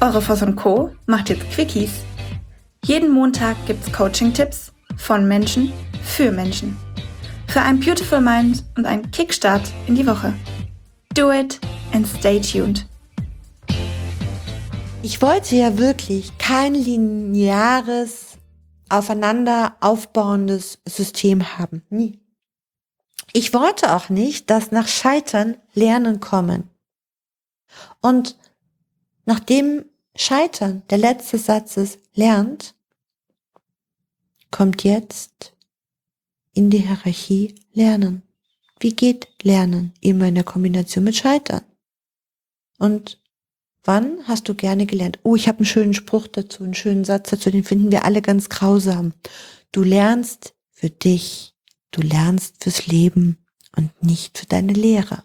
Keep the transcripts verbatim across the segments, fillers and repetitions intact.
Eure Voss und Co. macht jetzt Quickies. Jeden Montag gibt's Coaching-Tipps von Menschen für Menschen. Für ein Beautiful Mind und einen Kickstart in die Woche. Do it and stay tuned. Ich wollte ja wirklich kein lineares, aufeinander aufbauendes System haben. Nie. Ich wollte auch nicht, dass nach Scheitern Lernen kommen. Und nachdem Scheitern der letzte Satz ist, lernt, kommt jetzt in die Hierarchie Lernen. Wie geht Lernen? Immer in der Kombination mit Scheitern. Und wann hast du gerne gelernt? Oh, ich habe einen schönen Spruch dazu, einen schönen Satz dazu, den finden wir alle ganz grausam. Du lernst für dich, du lernst fürs Leben und nicht für deine Lehre.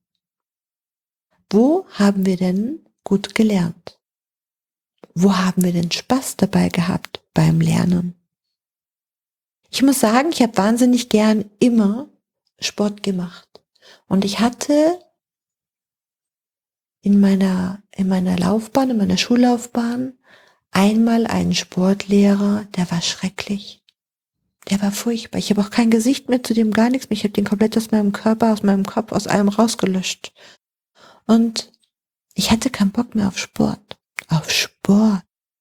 Wo haben wir denn gut gelernt? Wo haben wir denn Spaß dabei gehabt beim Lernen? Ich muss sagen, ich habe wahnsinnig gern immer Sport gemacht. Und ich hatte in meiner, in meiner Laufbahn, in meiner Schullaufbahn einmal einen Sportlehrer, der war schrecklich. Der war furchtbar. Ich habe auch kein Gesicht mehr zu dem, gar nichts mehr. Ich habe den komplett aus meinem Körper, aus meinem Kopf, aus allem rausgelöscht. Und ich hatte keinen Bock mehr auf Sport. Auf Sport.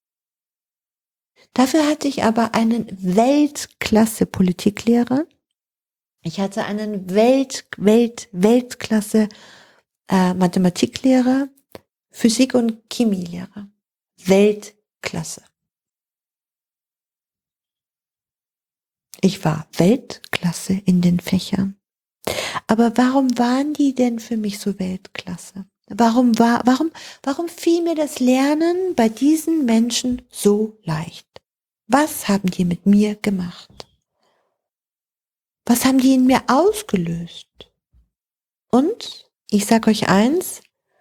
Dafür hatte ich aber einen Weltklasse-Politiklehrer. Ich hatte einen Welt, Welt, Weltklasse äh, Mathematiklehrer, Physik- und Chemielehrer. Weltklasse. Ich war Weltklasse in den Fächern. Aber warum waren die denn für mich so Weltklasse? Warum war, warum, warum fiel mir das Lernen bei diesen Menschen so leicht? Was haben die mit mir gemacht? Was haben die in mir ausgelöst? Und ich sage euch eins,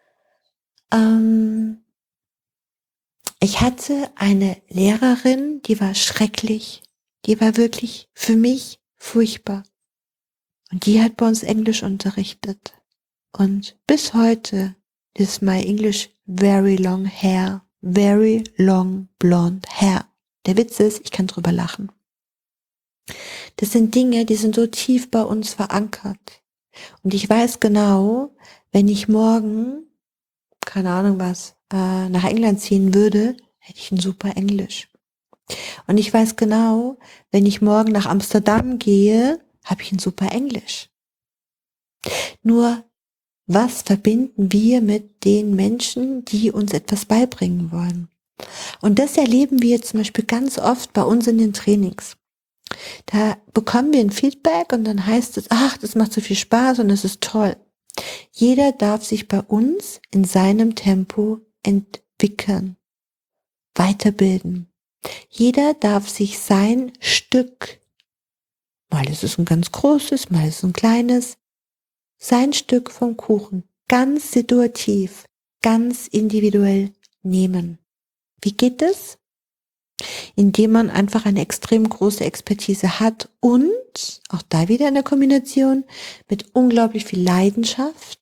ähm, ich hatte eine Lehrerin, die war schrecklich, die war wirklich für mich furchtbar. Und die hat bei uns Englisch unterrichtet. Und bis heute is my English very long hair, very long blonde hair. Der Witz ist, ich kann drüber lachen. Das sind Dinge, die sind so tief bei uns verankert. Und ich weiß genau, wenn ich morgen, keine Ahnung was, äh, nach England ziehen würde, hätte ich ein super Englisch. Und ich weiß genau, wenn ich morgen nach Amsterdam gehe, habe ich ein super Englisch. Nur, was verbinden wir mit den Menschen, die uns etwas beibringen wollen? Und das erleben wir zum Beispiel ganz oft bei uns in den Trainings. Da bekommen wir ein Feedback und dann heißt es, ach, das macht so viel Spaß und es ist toll. Jeder darf sich bei uns in seinem Tempo entwickeln, weiterbilden. Jeder darf sich sein Stück, mal ist es ein ganz großes, mal ist es ein kleines, sein Stück vom Kuchen ganz situativ, ganz individuell nehmen. Wie geht es? Indem man einfach eine extrem große Expertise hat und, auch da wieder in der Kombination, mit unglaublich viel Leidenschaft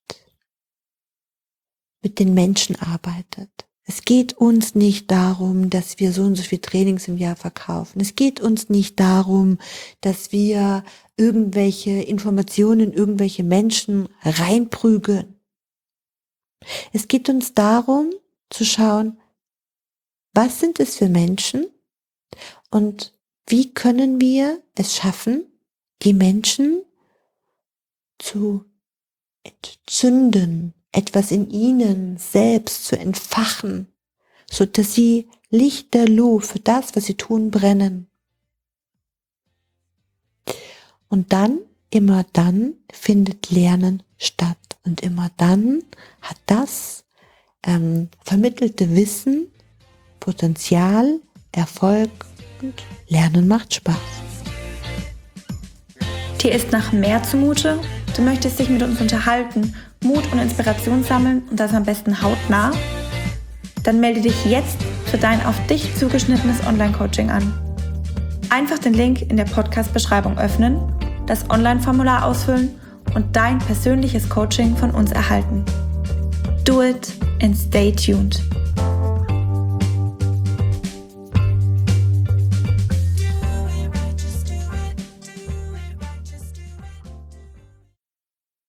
mit den Menschen arbeitet. Es geht uns nicht darum, dass wir so und so viele Trainings im Jahr verkaufen. Es geht uns nicht darum, dass wir irgendwelche Informationen in irgendwelche Menschen reinprügeln. Es geht uns darum, zu schauen, was sind es für Menschen und wie können wir es schaffen, die Menschen zu entzünden, etwas in ihnen selbst zu entfachen, so dass sie lichterloh für das, was sie tun, brennen. Und dann, immer dann, findet Lernen statt. Und immer dann hat das ähm, vermittelte Wissen Potenzial, Erfolg und Lernen macht Spaß. Dir ist nach mehr zumute? Du möchtest dich mit uns unterhalten, Mut und Inspiration sammeln und das am besten hautnah? Dann melde dich jetzt für dein auf dich zugeschnittenes Online-Coaching an. Einfach den Link in der Podcast-Beschreibung öffnen, das Online-Formular ausfüllen und dein persönliches Coaching von uns erhalten. Do it and stay tuned.